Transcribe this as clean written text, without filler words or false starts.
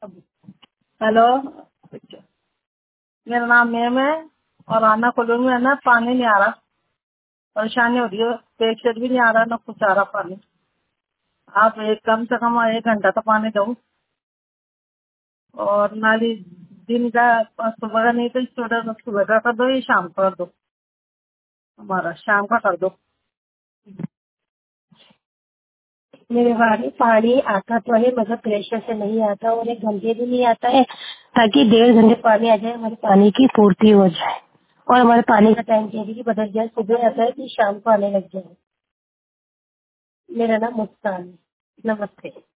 Hello, मेरा नाम ma'am है और आना कॉलोनी में है ना, पानी नहीं आ रहा। परेशानी हो रही है, पेट भी नहीं आ रहा, ना कुछ आ रहा पानी। आप एक कम से कम 1 घंटा तो पानी दो। और नाली दिन का सुबह का नहीं तो सुबह का कर दो, ये शाम का कर दो। हमारा शाम का कर दो। मेरे बारे में पानी आता तो है मगर प्रेशर से नहीं आता और 1 घंटे भी नहीं आता है, ताकि 1.5 घंटे पानी आ जाए, हमारे पानी की पूर्ति हो जाए और हमारे पानी का टाइम टेबल बदल जाए, सुबह आता है कि शाम को आने लग जाए। मेरा नाम मुस्कान है। नमस्ते।